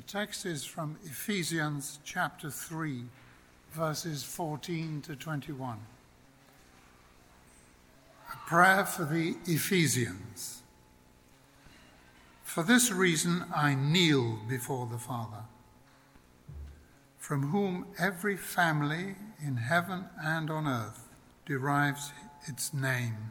text is from Ephesians chapter 3, verses 14 to 21. A prayer for the Ephesians. For this reason I kneel before the Father, from whom every family in heaven and on earth derives its name.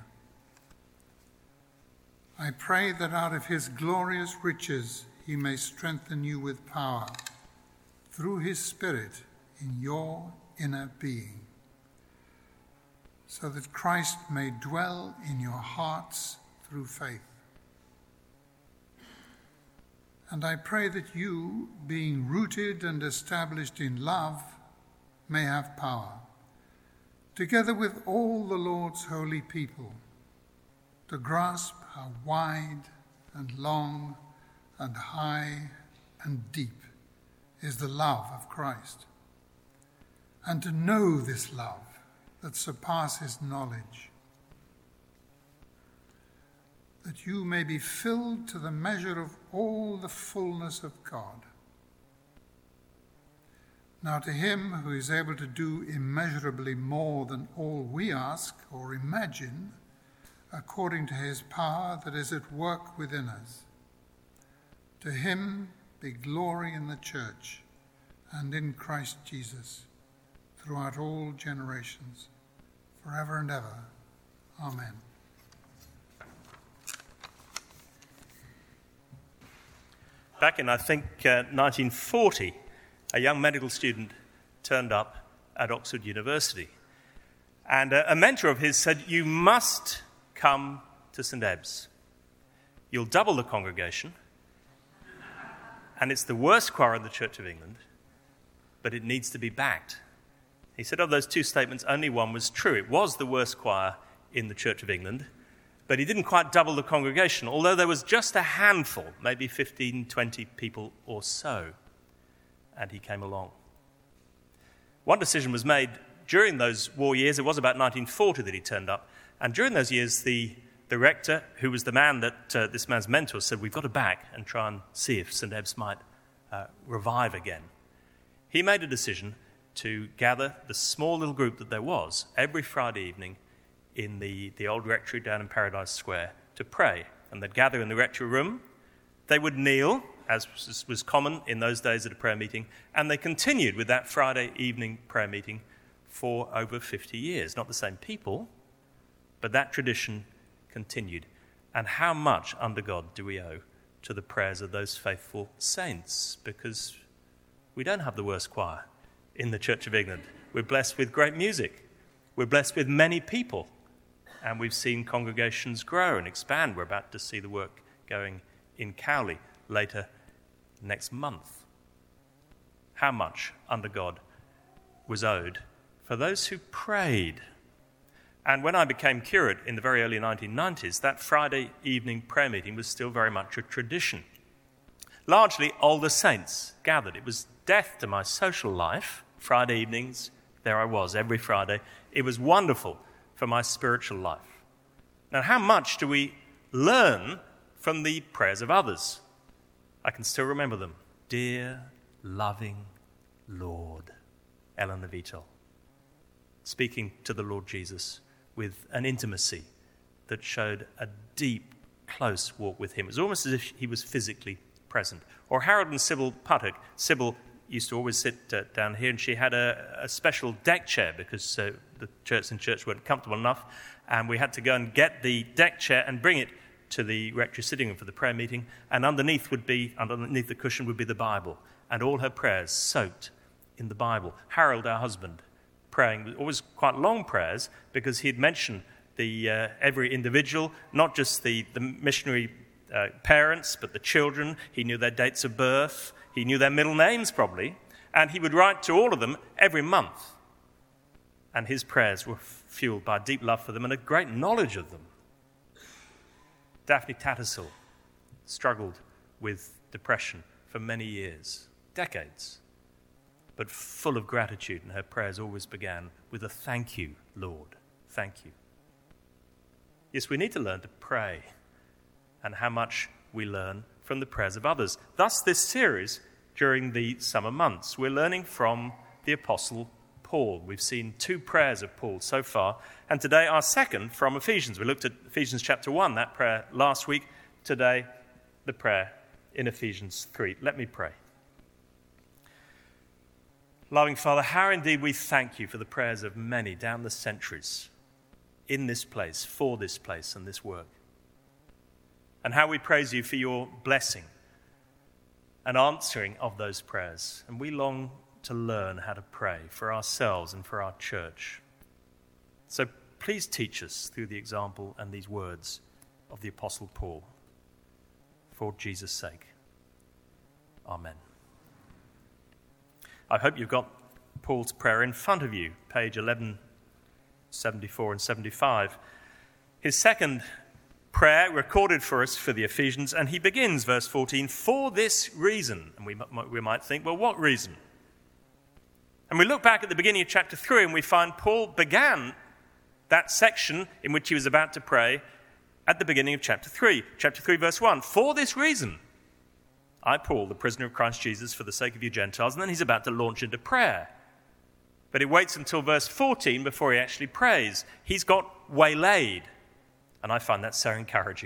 I pray that out of his glorious riches he may strengthen you with power through his Spirit in your inner being, so that Christ may dwell in your hearts through faith. And I pray that you, being rooted and established in love, may have power, together with all the Lord's holy people, to grasp how wide and long and high and deep is the love of Christ, and to know this love that surpasses knowledge, that you may be filled to the measure of all the fullness of God. Now to him who is able to do immeasurably more than all we ask or imagine, according to his power that is at work within us, to him be glory in the church and in Christ Jesus throughout all generations, forever and ever. Amen. Back in, 1940, a young medical student turned up at Oxford University. And a mentor of his said, "You must come to St. Ebbe's. You'll double the congregation, and it's the worst choir in the Church of England, but it needs to be backed." He said of those two statements, only one was true. It was the worst choir in the Church of England, but he didn't quite double the congregation, although there was just a handful, maybe 15, 20 people or so, and he came along. One decision was made during those war years. It was about 1940 that he turned up, and during those years, the rector, who was the man that this man's mentor, said, "We've got to back and try and see if St. Ebbe's might revive again." He made a decision to gather the small little group that there was every Friday evening in the old rectory down in Paradise Square to pray. And they'd gather in the rectory room. They would kneel, as was common in those days at a prayer meeting, and they continued with that Friday evening prayer meeting for over 50 years. Not the same people, but that tradition continued. And how much under God do we owe to the prayers of those faithful saints? Because we don't have the worst choir in the Church of England. We're blessed with great music. We're blessed with many people. And we've seen congregations grow and expand. We're about to see the work going in Cowley later next month. How much under God was owed for those who prayed? And when I became curate in the very early 1990s, that Friday evening prayer meeting was still very much a tradition. Largely older saints gathered. It was death to my social life. Friday evenings, there I was every Friday. It was wonderful for my spiritual life. Now, how much do we learn from the prayers of others? I can still remember them. Dear, loving Lord, Eleanor Vitol, speaking to the Lord Jesus with an intimacy that showed a deep, close walk with him. It was almost as if he was physically present. Or Harold and Sybil Puttock. Sybil used to always sit down here, and she had a special deck chair because the church weren't comfortable enough, and we had to go and get the deck chair and bring it to the rectory sitting room for the prayer meeting, and underneath the cushion would be the Bible, and all her prayers soaked in the Bible. Harold, our husband, praying, always quite long prayers, because he'd mentioned every individual, not just the missionary parents, but the children. He knew their dates of birth. He knew their middle names, probably. And he would write to all of them every month. And his prayers were fueled by a deep love for them and a great knowledge of them. Daphne Tattersall struggled with depression for many years, decades, but full of gratitude, and her prayers always began with a "Thank you, Lord, thank you." Yes, we need to learn to pray, and how much we learn from the prayers of others. Thus, this series during the summer months. We're learning from the Apostle Paul. We've seen 2 prayers of Paul so far, and today our second from Ephesians. We looked at Ephesians chapter 1, that prayer last week. Today, the prayer in Ephesians 3. Let me pray. Loving Father, how indeed we thank you for the prayers of many down the centuries in this place, for this place and this work. And how we praise you for your blessing and answering of those prayers. And we long to learn how to pray for ourselves and for our church. So please teach us through the example and these words of the Apostle Paul. For Jesus' sake. Amen. I hope you've got Paul's prayer in front of you, page 1174 and 75. His second prayer recorded for us for the Ephesians, and he begins, verse 14, for this reason. And we might think, well, what reason? And we look back at the beginning of chapter 3 and we find Paul began that section in which he was about to pray at the beginning of chapter 3. Chapter 3, verse 1, for this reason, I, Paul, the prisoner of Christ Jesus, for the sake of you Gentiles. And then he's about to launch into prayer. But he waits until verse 14 before he actually prays. He's got waylaid. And I find that so encouraging.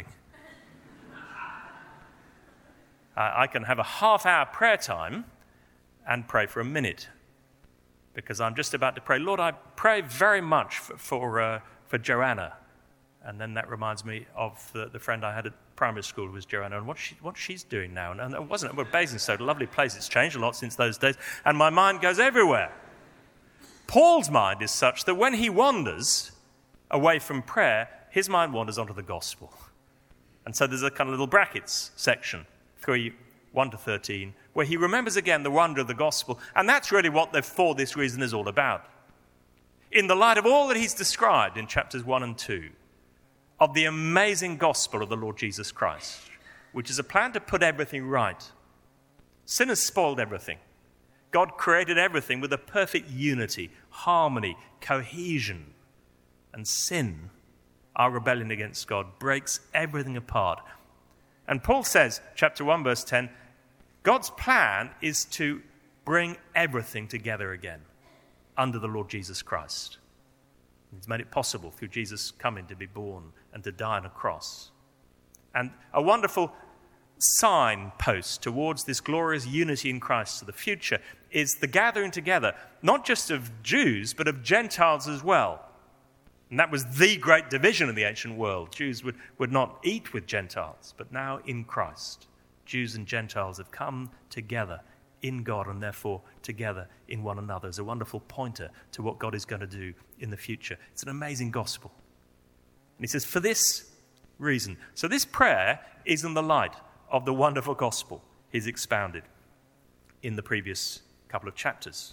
I can have a half-hour prayer time and pray for a minute. Because I'm just about to pray, Lord, I pray very much for Joanna. And then that reminds me of the friend I had at primary school who was Joanna, and what she's doing now. And it wasn't, well, Basingstoke, a lovely place. It's changed a lot since those days. And my mind goes everywhere. Paul's mind is such that when he wanders away from prayer, his mind wanders onto the gospel. And so there's a kind of little brackets section, 3, 1 to 13, where he remembers again the wonder of the gospel. And that's really what the for this reason is all about. In the light of all that he's described in chapters 1 and 2, of the amazing gospel of the Lord Jesus Christ, which is a plan to put everything right. Sin has spoiled everything. God created everything with a perfect unity, harmony, cohesion. And sin, our rebellion against God, breaks everything apart. And Paul says, chapter 1, verse 10, God's plan is to bring everything together again under the Lord Jesus Christ. He's made it possible through Jesus coming to be born and to die on a cross. And a wonderful signpost towards this glorious unity in Christ to the future is the gathering together, not just of Jews, but of Gentiles as well. And that was the great division in the ancient world. Jews would not eat with Gentiles, but now in Christ, Jews and Gentiles have come together in God and therefore together in one another as a wonderful pointer to what God is going to do in the future. It's an amazing gospel. And he says, for this reason. So this prayer is in the light of the wonderful gospel he's expounded in the previous couple of chapters.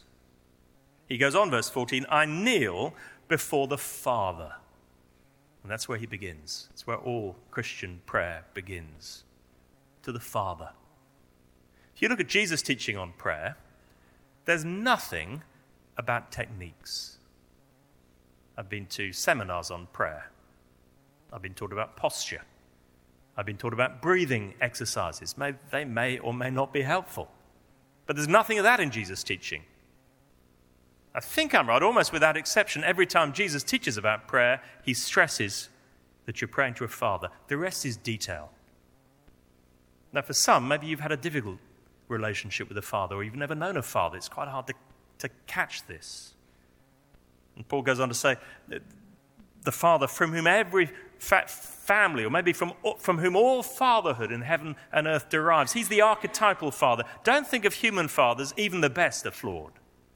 He goes on, verse 14, I kneel before the Father. And that's where he begins. It's where all Christian prayer begins. To the Father. If you look at Jesus' teaching on prayer, there's nothing about techniques. I've been to seminars on prayer. I've been taught about posture. I've been taught about breathing exercises. They may or may not be helpful. But there's nothing of that in Jesus' teaching. I think I'm right, almost without exception. Every time Jesus teaches about prayer, he stresses that you're praying to a Father. The rest is detail. Now, for some, maybe you've had a difficult relationship with a father, or you've never known a father. It's quite hard to catch this. And Paul goes on to say, the Father from whom every family, or maybe from whom all fatherhood in heaven and earth derives. He's the archetypal Father. Don't think of human fathers, even the best are flawed.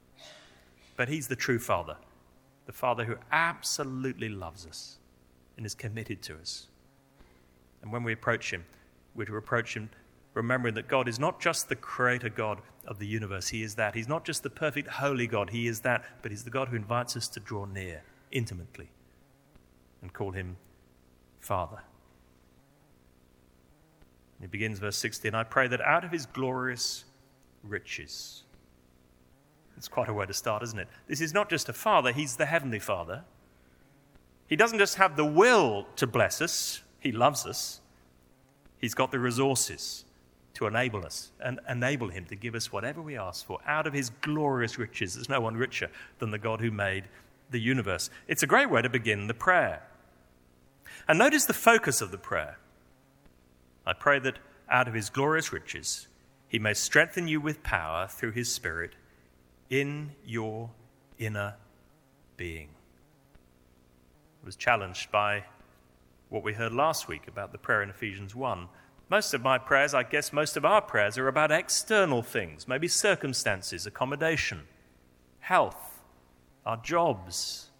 But he's the true Father, the Father who absolutely loves us and is committed to us. And when we approach him, we're to approach him remembering that God is not just the creator God of the universe. He is that. He's not just the perfect holy God. He is that. But he's the God who invites us to draw near intimately and call him Father. And he begins verse 16, I pray that out of his glorious riches. It's quite a way to start, isn't it? This is not just a Father. He's the Heavenly Father. He doesn't just have the will to bless us. He loves us. He's got the resources to enable us and enable him to give us whatever we ask for out of his glorious riches. There's no one richer than the God who made the universe. It's a great way to begin the prayer. And notice the focus of the prayer. I pray that out of his glorious riches, he may strengthen you with power through his Spirit in your inner being. I was challenged by what we heard last week about the prayer in Ephesians 1. Most of my prayers, I guess most of our prayers, are about external things, maybe circumstances, accommodation, health, our jobs.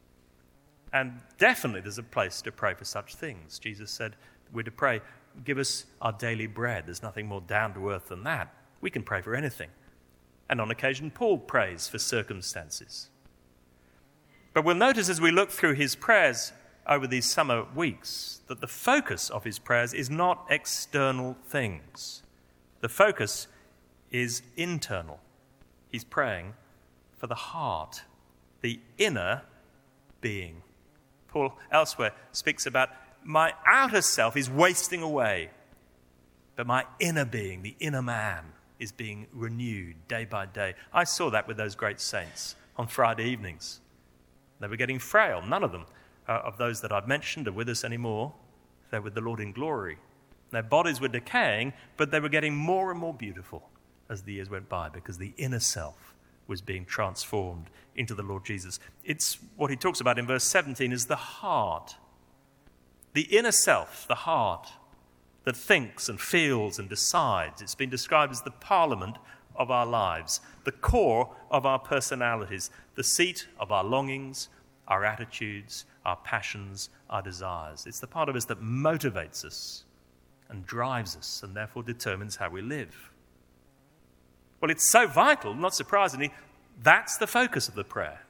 And definitely there's a place to pray for such things. Jesus said we're to pray, give us our daily bread. There's nothing more down to earth than that. We can pray for anything. And on occasion, Paul prays for circumstances. But we'll notice as we look through his prayers over these summer weeks that the focus of his prayers is not external things. The focus is internal. He's praying for the heart, the inner being. Paul elsewhere speaks about my outer self is wasting away, but my inner being, the inner man, is being renewed day by day. I saw that with those great saints on Friday evenings. They were getting frail. None of them, of those that I've mentioned, are with us anymore. They're with the Lord in glory. Their bodies were decaying, but they were getting more and more beautiful as the years went by because the inner self was being transformed into the Lord Jesus. It's what he talks about in verse 17 is the heart. The inner self, the heart, that thinks and feels and decides. It's been described as the parliament of our lives, the core of our personalities, the seat of our longings, our attitudes, our passions, our desires. It's the part of us that motivates us and drives us and therefore determines how we live. Well, it's so vital, not surprisingly, that's the focus of the prayer.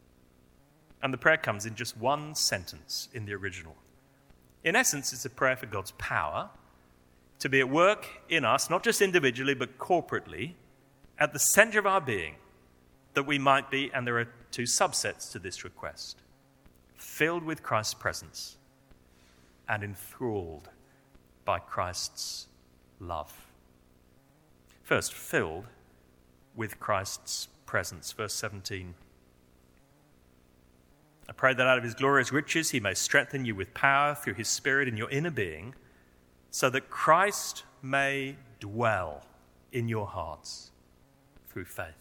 And the prayer comes in just one sentence in the original. In essence, it's a prayer for God's power to be at work in us, not just individually, but corporately, at the center of our being, that we might be, and there are two subsets to this request, filled with Christ's presence and enthralled by Christ's love. First, filled with Christ's presence. Verse 17. I pray that out of his glorious riches he may strengthen you with power through his Spirit in your inner being, so that Christ may dwell in your hearts through faith.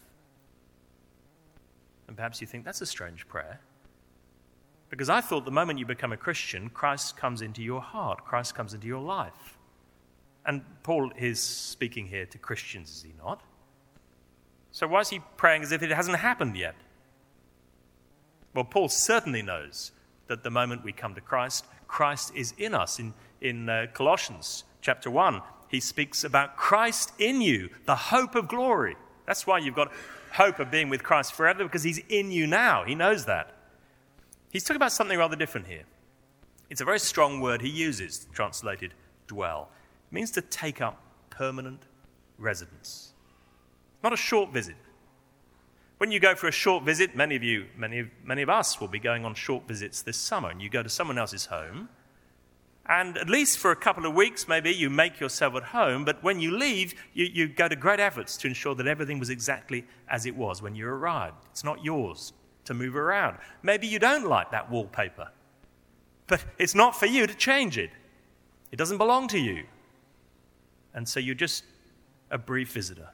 And perhaps you think that's a strange prayer, because I thought the moment you become a Christian, Christ comes into your heart, Christ comes into your life. And Paul is speaking here to Christians, is he not? So why is he praying as if it hasn't happened yet? Well, Paul certainly knows that the moment we come to Christ, Christ is in us. In Colossians chapter 1, he speaks about Christ in you, the hope of glory. That's why you've got hope of being with Christ forever, because he's in you now. He knows that. He's talking about something rather different here. It's a very strong word he uses, translated dwell. It means to take up permanent residence. Not a short visit. When you go for a short visit, many of us will be going on short visits this summer, and you go to someone else's home, and at least for a couple of weeks, maybe you make yourself at home, but when you leave, you go to great efforts to ensure that everything was exactly as it was when you arrived. It's not yours to move around. Maybe you don't like that wallpaper, but it's not for you to change it. It doesn't belong to you. And so you're just a brief visitor.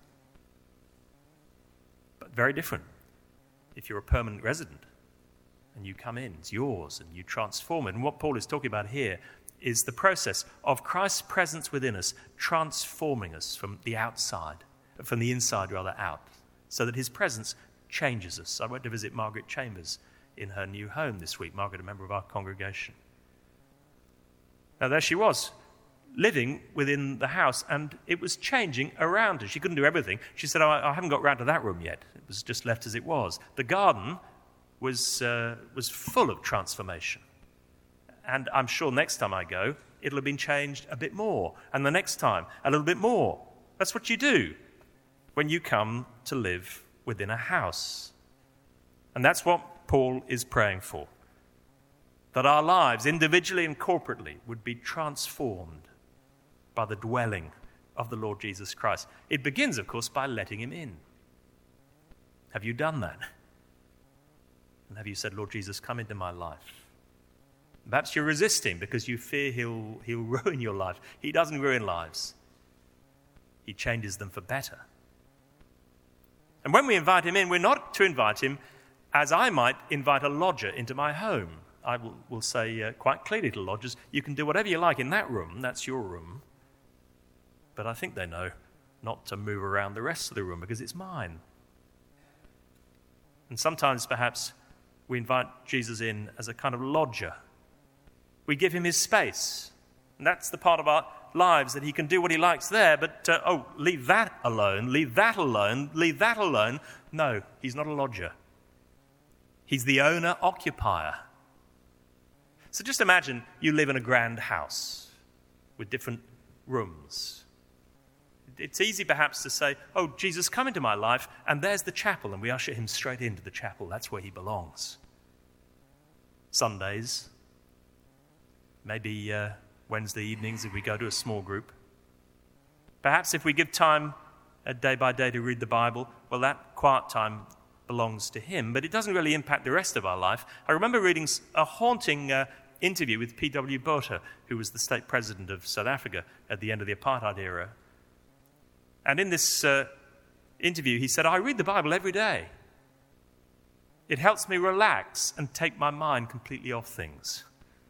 But very different if you're a permanent resident and you come in, it's yours, and you transform it. And what Paul is talking about here is the process of Christ's presence within us transforming us from the inside out, so that his presence changes us. I went to visit Margaret Chambers in her new home this week. Margaret, a member of our congregation. Now there she was, living within the house, and it was changing around her. She couldn't do everything. She said, I haven't got round to that room yet. It was just left as it was. The garden was full of transformation. And I'm sure next time I go, it'll have been changed a bit more. And the next time, a little bit more. That's what you do when you come to live within a house. And that's what Paul is praying for. That our lives, individually and corporately, would be transformed by the dwelling of the Lord Jesus Christ. It begins, of course, by letting him in. Have you done that? And have you said, Lord Jesus, come into my life? Perhaps you're resisting because you fear he'll ruin your life. He doesn't ruin lives. He changes them for better. And when we invite him in, we're not to invite him as I might invite a lodger into my home. I will say quite clearly to lodgers, you can do whatever you like in that room, that's your room. But I think they know not to move around the rest of the room because it's mine. And sometimes perhaps we invite Jesus in as a kind of lodger. We give him his space. And that's the part of our lives that he can do what he likes there, but leave that alone, leave that alone, leave that alone. No, he's not a lodger. He's the owner-occupier. So just imagine you live in a grand house with different rooms. It's easy perhaps to say, oh, Jesus, come into my life, and there's the chapel, and we usher him straight into the chapel. That's where he belongs. Sundays, maybe Wednesday evenings if we go to a small group. Perhaps if we give time day by day to read the Bible, well, that quiet time belongs to him, but it doesn't really impact the rest of our life. I remember reading a haunting interview with P.W. Botha, who was the state president of South Africa at the end of the apartheid era. And in this interview, he said, I read the Bible every day. It helps me relax and take my mind completely off things.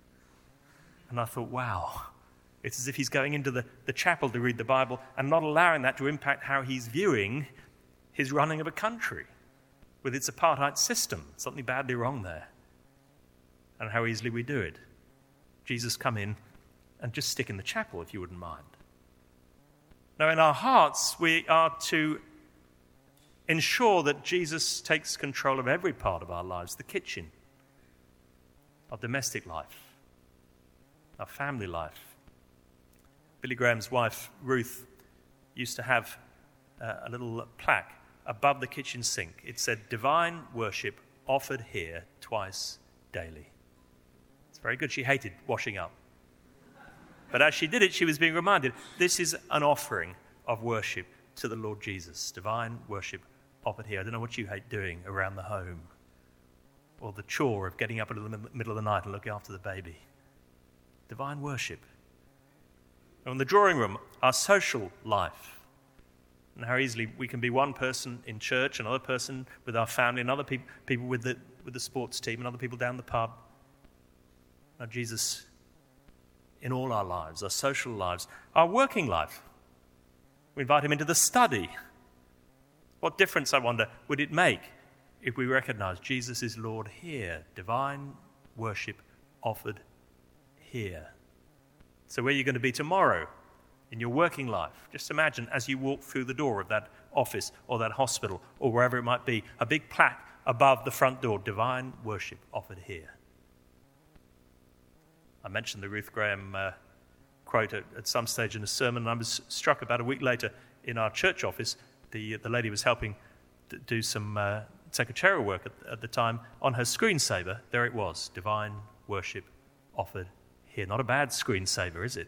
And I thought, wow, it's as if he's going into the chapel to read the Bible and not allowing that to impact how he's viewing his running of a country with its apartheid system. Something badly wrong there. And how easily we do it. Jesus, come in and just stick in the chapel if you wouldn't mind. Now, in our hearts, we are to ensure that Jesus takes control of every part of our lives, the kitchen, our domestic life, our family life. Billy Graham's wife, Ruth, used to have a little plaque above the kitchen sink. It said, divine worship offered here twice daily. It's very good. She hated washing up. But as she did it, she was being reminded, this is an offering of worship to the Lord Jesus. Divine worship offered here. I don't know what you hate doing around the home, or the chore of getting up in the middle of the night and looking after the baby. Divine worship. And in the drawing room, our social life, and how easily we can be one person in church, another person with our family, and other people with the sports team, and other people down the pub. Now, Jesus, in all our lives, our social lives, our working life, we invite him into the study. What difference, I wonder, would it make if we recognize Jesus is Lord here, divine worship offered here? So where are you going to be tomorrow in your working life? Just imagine as you walk through the door of that office or that hospital or wherever it might be, a big plaque above the front door, divine worship offered here. I mentioned the Ruth Graham quote at some stage in a sermon, and I was struck about a week later in our church office. The lady was helping do some secretarial work at the time. On her screensaver, there it was, divine worship offered here. Not a bad screensaver, is it?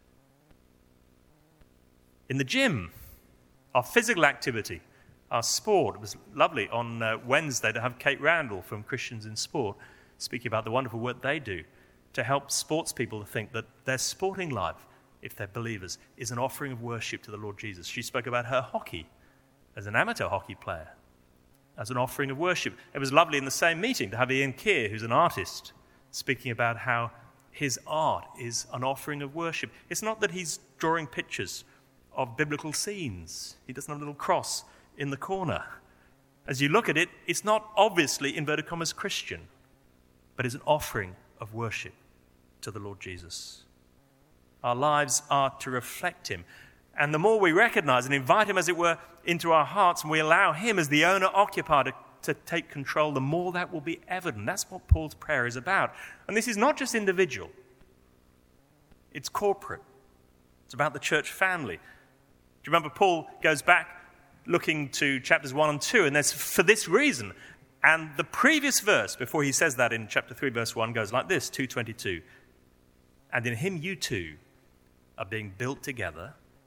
In the gym, our physical activity, our sport. It was lovely on Wednesday to have Kate Randall from Christians in Sport speaking about the wonderful work they do to help sports people to think that their sporting life, if they're believers, is an offering of worship to the Lord Jesus. She spoke about her hockey as an amateur hockey player, as an offering of worship. It was lovely in the same meeting to have Ian Keir, who's an artist, speaking about how his art is an offering of worship. It's not that he's drawing pictures of biblical scenes. He doesn't have a little cross in the corner. As you look at it, it's not obviously, inverted commas, Christian, but it's an offering of worship to the Lord Jesus. Our lives are to reflect him. And the more we recognize and invite him, as it were, into our hearts, and we allow him as the owner-occupier to take control, the more that will be evident. That's what Paul's prayer is about. And this is not just individual. It's corporate. It's about the church family. Do you remember Paul goes back looking to chapters 1 and 2, and there's for this reason. And the previous verse, before he says that in chapter 3, verse 1, goes like this, 2:22. And in him you too are being built together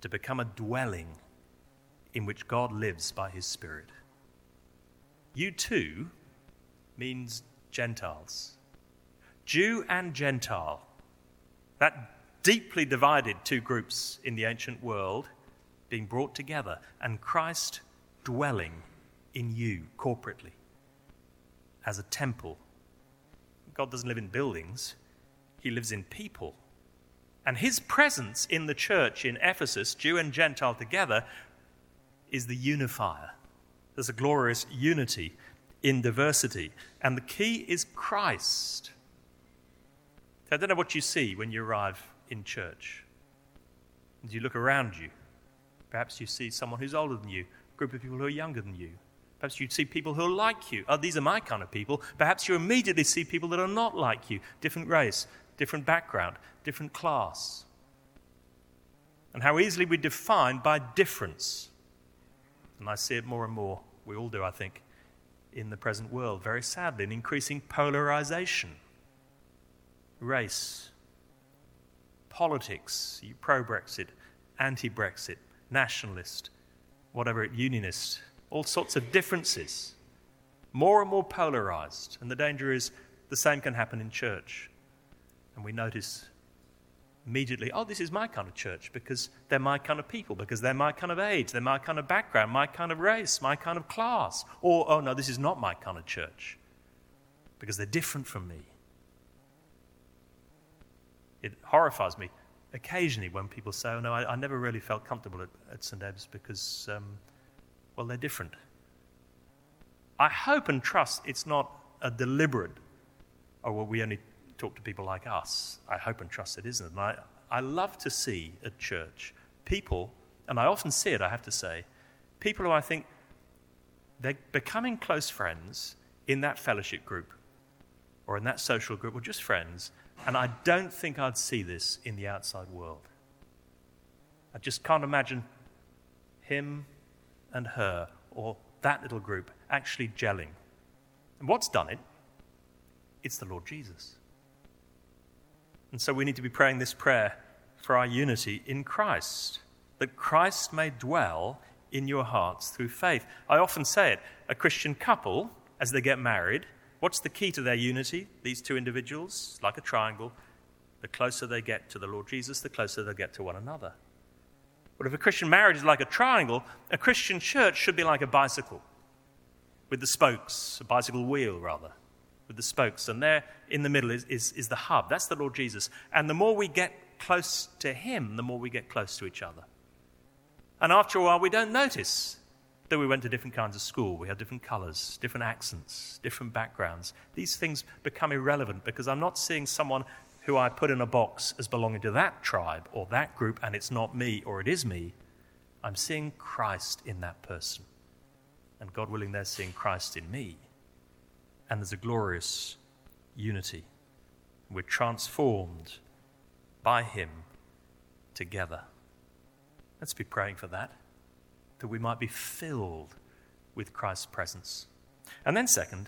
to become a dwelling in which God lives by his Spirit. You too means Gentiles. Jew and Gentile. That deeply divided two groups in the ancient world being brought together, and Christ dwelling in you corporately as a temple. God doesn't live in buildings, he lives in people. And his presence in the church in Ephesus, Jew and Gentile together, is the unifier. There's a glorious unity in diversity. And the key is Christ. I don't know what you see when you arrive in church. As you look around you, perhaps you see someone who's older than you, a group of people who are younger than you. Perhaps you see people who are like you. Oh, these are my kind of people. Perhaps you immediately see people that are not like you. Different race, different background, different class. And how easily we're defined by difference. And I see it more and more, we all do, I think, in the present world, very sadly, an increasing polarization. Race, politics, pro-Brexit, anti-Brexit, nationalist, whatever, unionist, all sorts of differences, more and more polarized. And the danger is the same can happen in church. And we notice immediately, oh, this is my kind of church because they're my kind of people, because they're my kind of age, they're my kind of background, my kind of race, my kind of class. Or, oh no, this is not my kind of church because they're different from me. It horrifies me occasionally when people say, oh no, I never really felt comfortable at St. Ebbe's because, well, they're different. I hope and trust it's not a deliberate, oh, well, we only talk to people like us. I hope and trust it isn't. And I love to see at church people, and I often see it, I have to say, people who I think they're becoming close friends in that fellowship group or in that social group or just friends, and I don't think I'd see this in the outside world. I just can't imagine him and her or that little group actually gelling. And what's done it? It's the Lord Jesus. And so we need to be praying this prayer for our unity in Christ, that Christ may dwell in your hearts through faith. I often say it, a Christian couple, as they get married, what's the key to their unity? These two individuals, like a triangle, the closer they get to the Lord Jesus, the closer they get to one another. But if a Christian marriage is like a triangle, a Christian church should be like a bicycle with the spokes, a bicycle wheel rather, with the spokes. And there in the middle is the hub. That's the Lord Jesus. And the more we get close to him, the more we get close to each other. And after a while, we don't notice that we went to different kinds of school. We had different colours, different accents, different backgrounds. These things become irrelevant because I'm not seeing someone who I put in a box as belonging to that tribe or that group, and it's not me or it is me. I'm seeing Christ in that person. And God willing, they're seeing Christ in me. And there's a glorious unity. We're transformed by him together. Let's be praying for that we might be filled with Christ's presence. And then second,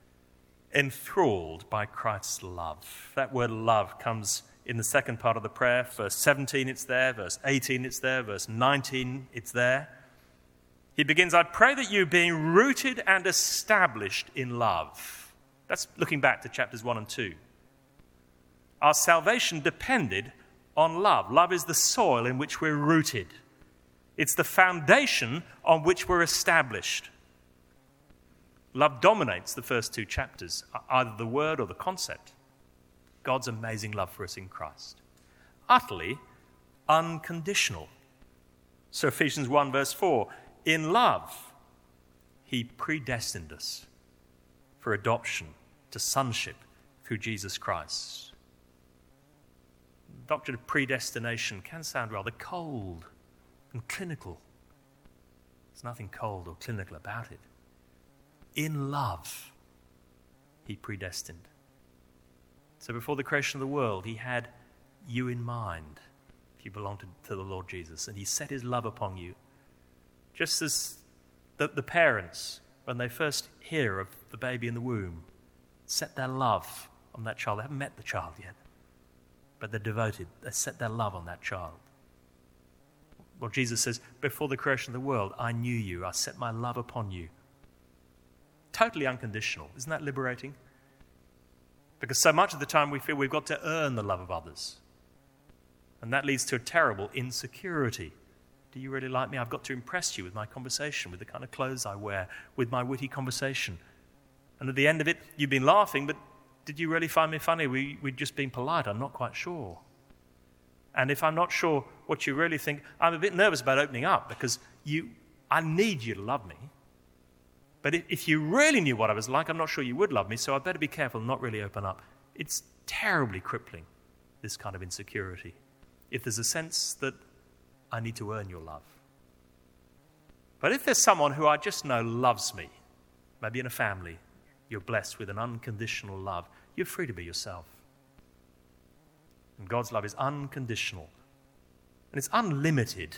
enthralled by Christ's love. That word love comes in the second part of the prayer. Verse 17, it's there. Verse 18, it's there. Verse 19, it's there. He begins, I pray that you, being rooted and established in love. That's looking back to chapters 1 and 2. Our salvation depended on love. Love is the soil in which we're rooted. It's the foundation on which we're established. Love dominates the first two chapters, either the word or the concept. God's amazing love for us in Christ. Utterly unconditional. So Ephesians 1 verse 4, in love, he predestined us for adoption to sonship through Jesus Christ. The doctrine of predestination can sound rather cold and clinical. There's nothing cold or clinical about it. In love, he predestined. So before the creation of the world, he had you in mind if you belong to the Lord Jesus, and he set his love upon you. Just as the parents, when they first hear of the baby in the womb, set their love on that child. They haven't met the child yet, but they're devoted. They set their love on that child. Well, Jesus says, before the creation of the world, I knew you. I set my love upon you. Totally unconditional. Isn't that liberating? Because so much of the time we feel we've got to earn the love of others. And that leads to a terrible insecurity. Do you really like me? I've got to impress you with my conversation, with the kind of clothes I wear, with my witty conversation. And at the end of it, you've been laughing, but did you really find me funny? We'd just been polite. I'm not quite sure. And if I'm not sure what you really think, I'm a bit nervous about opening up because I need you to love me. But if you really knew what I was like, I'm not sure you would love me, so I'd better be careful and not really open up. It's terribly crippling, this kind of insecurity. If there's a sense that I need to earn your love. But if there's someone who I just know loves me, maybe in a family, you're blessed with an unconditional love, you're free to be yourself. And God's love is unconditional. And it's unlimited.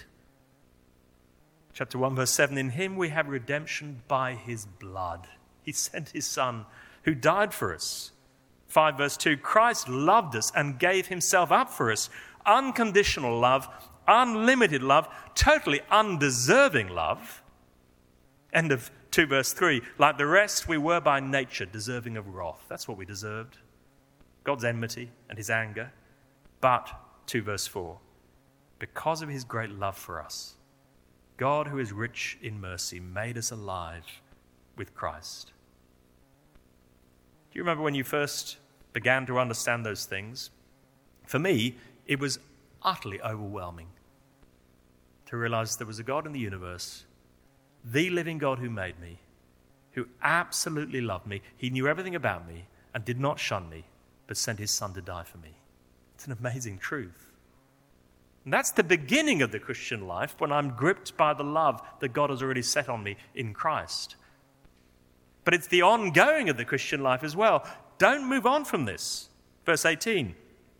Chapter 1, verse 7, in him we have redemption by his blood. He sent his Son who died for us. 5, verse 2, Christ loved us and gave himself up for us. Unconditional love, unlimited love, totally undeserving love. End of 2, verse 3, like the rest, we were by nature deserving of wrath. That's what we deserved. God's enmity and his anger. But, 2 verse 4, because of his great love for us, God, who is rich in mercy, made us alive with Christ. Do you remember when you first began to understand those things? For me, it was utterly overwhelming to realize there was a God in the universe, the living God who made me, who absolutely loved me. He knew everything about me and did not shun me, but sent his Son to die for me. It's an amazing truth. And that's the beginning of the Christian life, when I'm gripped by the love that God has already set on me in Christ. But it's the ongoing of the Christian life as well. Don't move on from this. Verse 18.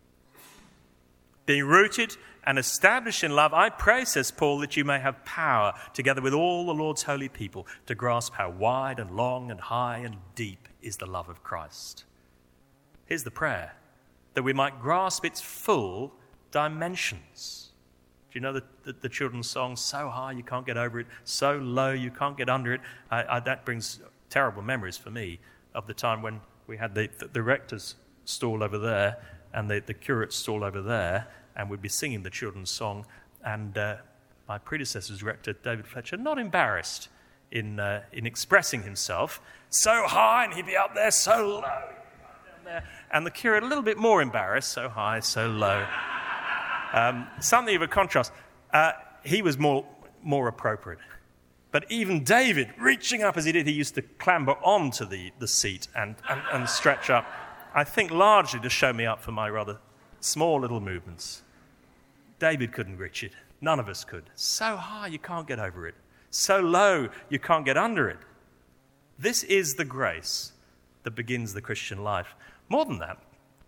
Being rooted and established in love, I pray, says Paul, that you may have power, together with all the Lord's holy people, to grasp how wide and long and high and deep is the love of Christ. Here's the prayer, that we might grasp its full dimensions. Do you know the children's song, so high you can't get over it, so low you can't get under it? That brings terrible memories for me of the time when we had the rector's stall over there and the curate's stall over there, and we'd be singing the children's song, and my predecessor's rector, David Fletcher, not embarrassed in expressing himself, so high, and he'd be up there, so low, down there, and the curate a little bit more embarrassed, so high, so low. Something of a contrast. He was more appropriate. But even David, reaching up as he did, he used to clamber onto the seat and stretch up, I think largely to show me up for my rather small little movements. David couldn't reach it. None of us could. So high you can't get over it. So low you can't get under it. This is the grace that begins the Christian life. More than that,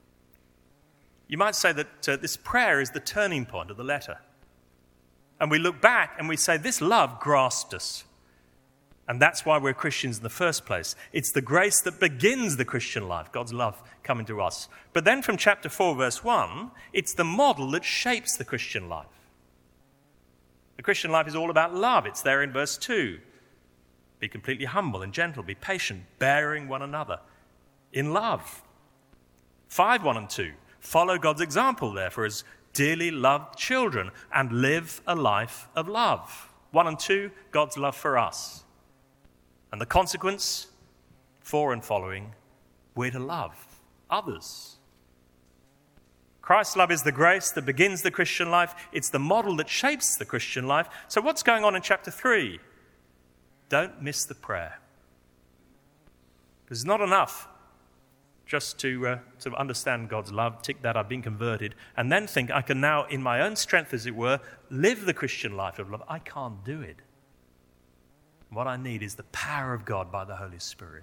you might say that this prayer is the turning point of the letter. And we look back and we say, this love grasped us. And that's why we're Christians in the first place. It's the grace that begins the Christian life, God's love coming to us. But then from chapter 4, verse 1, it's the model that shapes the Christian life. The Christian life is all about love. It's there in verse 2. Be completely humble and gentle. Be patient, bearing one another in love. 5, 1 and 2. Follow God's example, therefore, as dearly loved children, and live a life of love. 1 and 2, God's love for us. And the consequence, 4 and following, we're to love others. Christ's love is the grace that begins the Christian life. It's the model that shapes the Christian life. So what's going on in chapter 3? Don't miss the prayer. Because it's not enough just to understand God's love, tick that, I've been converted, and then think I can now, in my own strength, as it were, live the Christian life of love. I can't do it. What I need is the power of God by the Holy Spirit,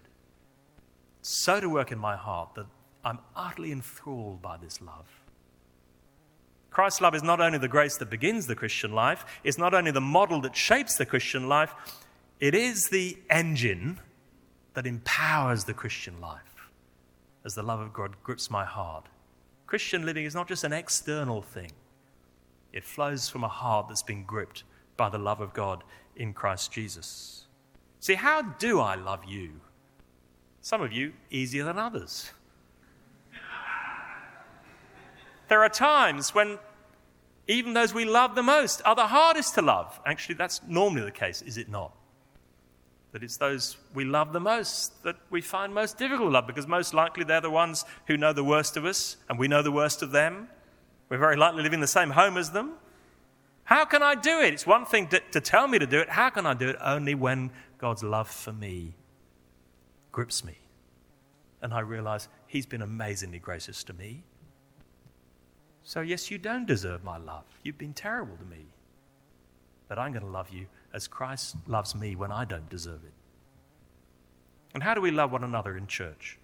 so to work in my heart that I'm utterly enthralled by this love. Christ's love is not only the grace that begins the Christian life, it's not only the model that shapes the Christian life, it is the engine that empowers the Christian life. As the love of God grips my heart. Christian living is not just an external thing. It flows from a heart that's been gripped by the love of God in Christ Jesus. See, how do I love you? Some of you, easier than others. There are times when even those we love the most are the hardest to love. Actually, that's normally the case, is it not? That it's those we love the most that we find most difficult to love, because most likely they're the ones who know the worst of us and we know the worst of them. We're very likely to live in the same home as them. How can I do it? It's one thing to tell me to do it. How can I do it? Only when God's love for me grips me and I realize he's been amazingly gracious to me. So yes, you don't deserve my love. You've been terrible to me. But I'm going to love you as Christ loves me when I don't deserve it. And how do we love one another in church?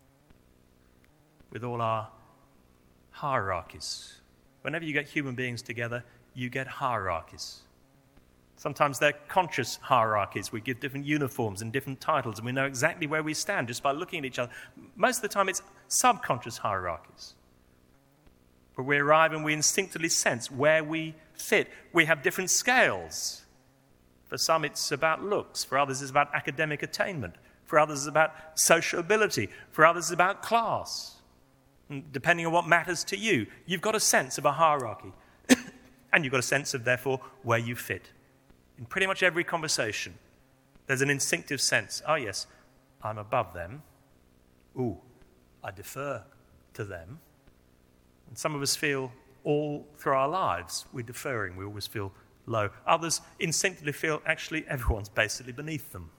With all our hierarchies. Whenever you get human beings together, you get hierarchies. Sometimes they're conscious hierarchies. We give different uniforms and different titles, and we know exactly where we stand just by looking at each other. Most of the time, it's subconscious hierarchies. But we arrive and we instinctively sense where we fit. We have different scales. For some, it's about looks. For others, it's about academic attainment. For others, it's about social ability. For others, it's about class. And depending on what matters to you, you've got a sense of a hierarchy. And you've got a sense of, therefore, where you fit. In pretty much every conversation, there's an instinctive sense. Oh, yes, I'm above them. Ooh, I defer to them. And some of us feel all through our lives we're deferring. We always feel low. Others instinctively feel actually everyone's basically beneath them.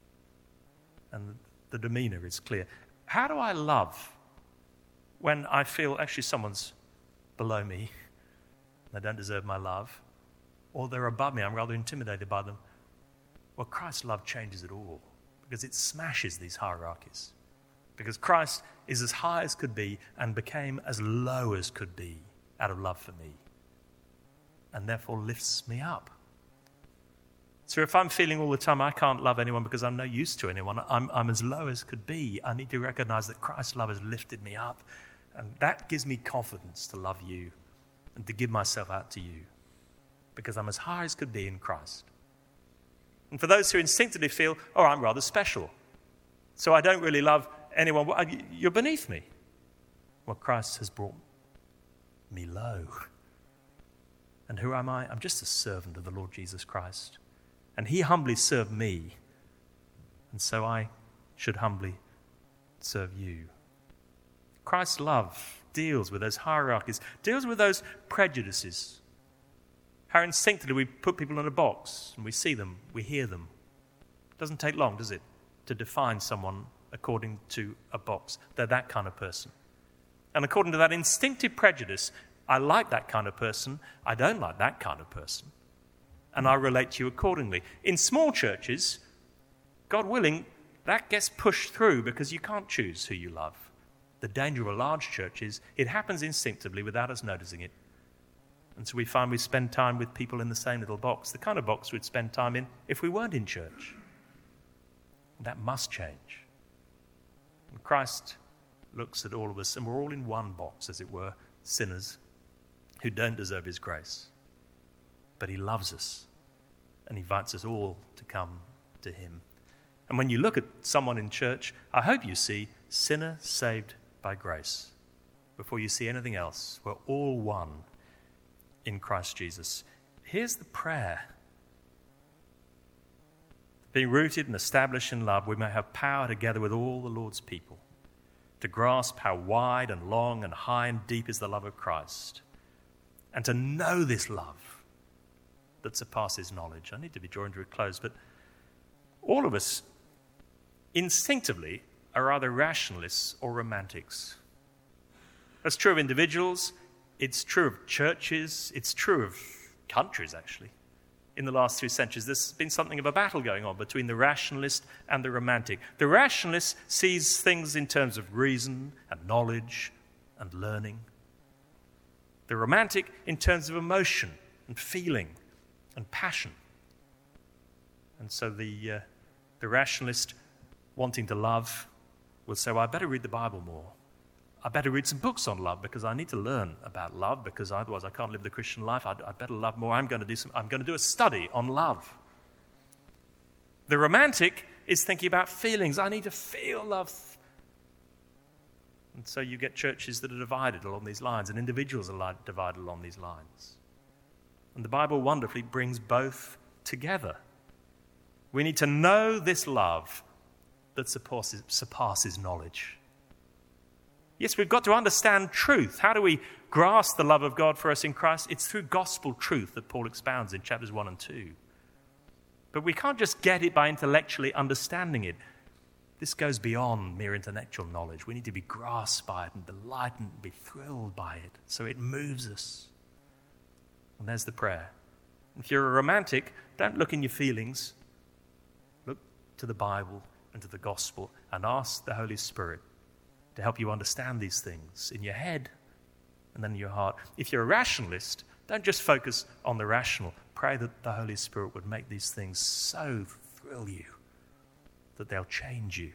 And the demeanor is clear. How do I love when I feel actually someone's below me, they don't deserve my love, or they're above me, I'm rather intimidated by them? Well, Christ's love changes it all, because it smashes these hierarchies. Because Christ is as high as could be and became as low as could be out of love for me, and therefore lifts me up. So if I'm feeling all the time I can't love anyone because I'm no use to anyone, I'm as low as could be, I need to recognize that Christ's love has lifted me up, and that gives me confidence to love you and to give myself out to you, because I'm as high as could be in Christ. And for those who instinctively feel, oh, I'm rather special, so I don't really love anyone, well, you're beneath me. Well, Christ has brought me low. And who am I? I'm just a servant of the Lord Jesus Christ. And he humbly served me. And so I should humbly serve you. Christ's love deals with those hierarchies, deals with those prejudices. How instinctively we put people in a box and we see them, we hear them. It doesn't take long, does it, to define someone according to a box. They're that kind of person. And according to that instinctive prejudice, I like that kind of person, I don't like that kind of person. And I relate to you accordingly. In small churches, God willing, that gets pushed through because you can't choose who you love. The danger of a large church is it happens instinctively without us noticing it. And so we find we spend time with people in the same little box, the kind of box we'd spend time in if we weren't in church. That must change. And Christ looks at all of us, and we're all in one box, as it were, sinners who don't deserve his grace. But he loves us, and he invites us all to come to him. And when you look at someone in church, I hope you see sinner saved by grace. Before you see anything else, we're all one in Christ Jesus. Here's the prayer. Being rooted and established in love, we may have power together with all the Lord's people to grasp how wide and long and high and deep is the love of Christ, and to know this love that surpasses knowledge. I need to be drawing to a close, but all of us instinctively are either rationalists or romantics. That's true of individuals, it's true of churches, it's true of countries, actually. In the last 2 centuries, there's been something of a battle going on between the rationalist and the romantic. The rationalist sees things in terms of reason and knowledge and learning. The romantic in terms of emotion and feeling and passion. And so the rationalist wanting to love will say, well, I better read the Bible more. I better read some books on love because I need to learn about love because otherwise I can't live the Christian life. I'd better love more. I'm going to do a study on love. The romantic is thinking about feelings. I need to feel love. And so you get churches that are divided along these lines, and individuals are divided along these lines. And the Bible wonderfully brings both together. We need to know this love that surpasses knowledge. Yes, we've got to understand truth. How do we grasp the love of God for us in Christ? It's through gospel truth that Paul expounds in chapters 1 and 2. But we can't just get it by intellectually understanding it. This goes beyond mere intellectual knowledge. We need to be grasped by it and delighted and be thrilled by it so it moves us. And there's the prayer. If you're a romantic, don't look in your feelings. Look to the Bible and to the gospel and ask the Holy Spirit to help you understand these things in your head and then in your heart. If you're a rationalist, don't just focus on the rational. Pray that the Holy Spirit would make these things so thrill you that they'll change you.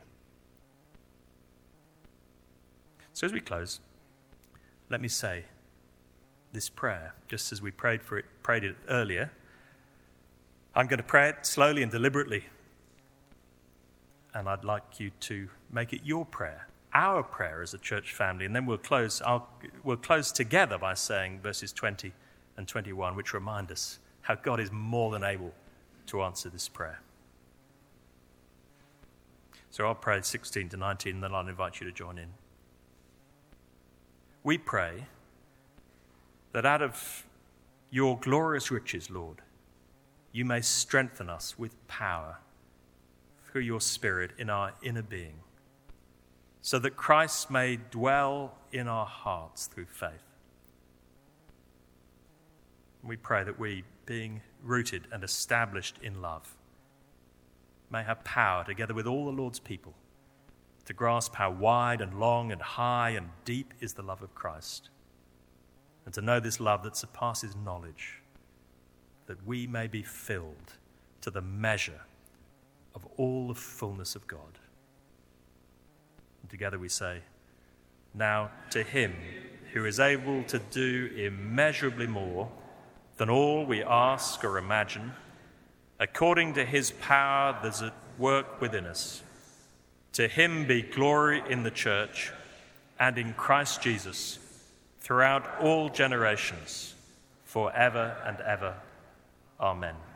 So as we close, let me say this prayer, just as we prayed it earlier. I'm going to pray it slowly and deliberately. And I'd like you to make it your prayer, our prayer as a church family. And then we'll close together by saying verses 20 and 21, which remind us how God is more than able to answer this prayer. So I'll pray 16 to 19, and then I'll invite you to join in. We pray that out of your glorious riches, Lord, you may strengthen us with power through your Spirit in our inner being, so that Christ may dwell in our hearts through faith. We pray that we, being rooted and established in love, may have power, together with all the Lord's people, to grasp how wide and long and high and deep is the love of Christ, and to know this love that surpasses knowledge, that we may be filled to the measure of all the fullness of God. And together we say, now to him who is able to do immeasurably more than all we ask or imagine, according to his power that's at work within us, to him be glory in the church and in Christ Jesus throughout all generations, forever and ever. Amen.